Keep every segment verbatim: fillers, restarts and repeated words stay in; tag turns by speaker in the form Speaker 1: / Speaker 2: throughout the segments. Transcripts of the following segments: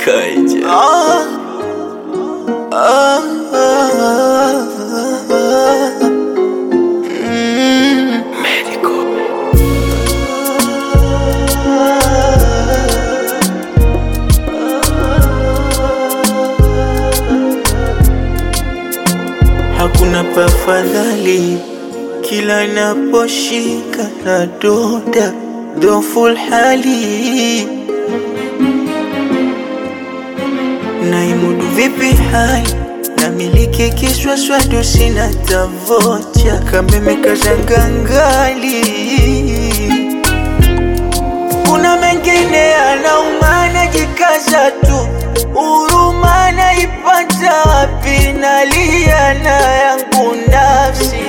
Speaker 1: Kaija.
Speaker 2: Ah, ah, ah, ah, mm.
Speaker 1: Medical.
Speaker 2: Hakuna pafadhali kila naposhika na doda dhoful hali. Naimudu vipi hali na miliki kiswaswadu sina tavocha kameme kazangangali. Kuna mengine anaumana jikaza tu, huruma naipata wapi? Nalia na yangu nafsi,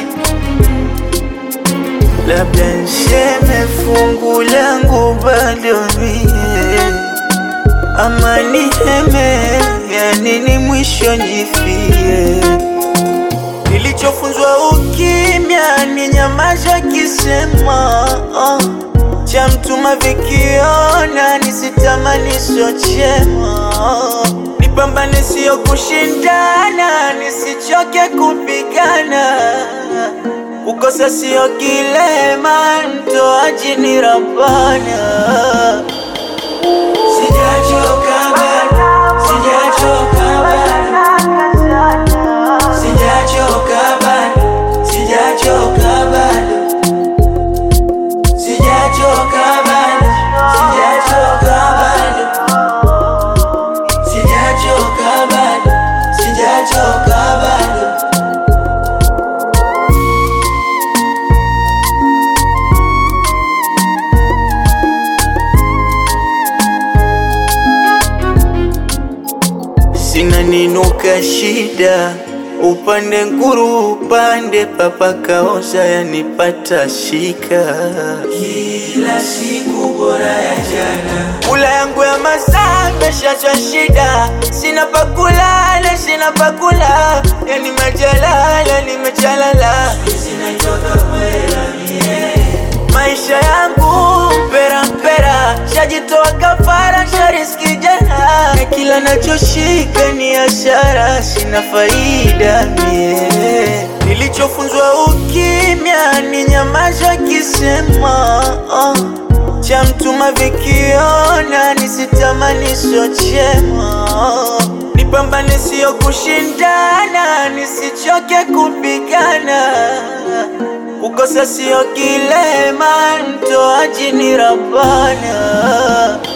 Speaker 2: labda nseme fungu langu bado mie, ama niheme ya nini mwisho njifie. Nilichofunzwa ukimya ni nyamaza kisema, uh, cha mtuma vikiona nisitamani sochema. Nipambane sio kushindana, nisichoke kupigana. Kukosa sio kilema, mtoaji ni Rabbana. Sijachoka bado, sijachoka bado, sijachoka bado, sijachoka bado, sijachoka bado, sijachoka bado, sijachoka bado, sijachoka bado. Sina ninuka shida, upande nguru upande papa kaoza yanipata shika. Kila siku bora ya jana, kula yangu ya masaa meshachwa shida. Sina pakulala, sina pakula, yani majalala nimechalala. Sina toka kwela mie, maisha yangu mpera mpera, shajitoa kafara shariski jana. Na kila nachoshika ni ashara, sina faida mie. Nilichofunzwa ukimya ni nyamaza kisema, uh, cha mtuma vikiona nisitamani sochema. Nipambane sio kushindana, nisichoke kupigana. Kukosa sio kilema, mtoaji ni Rabbana.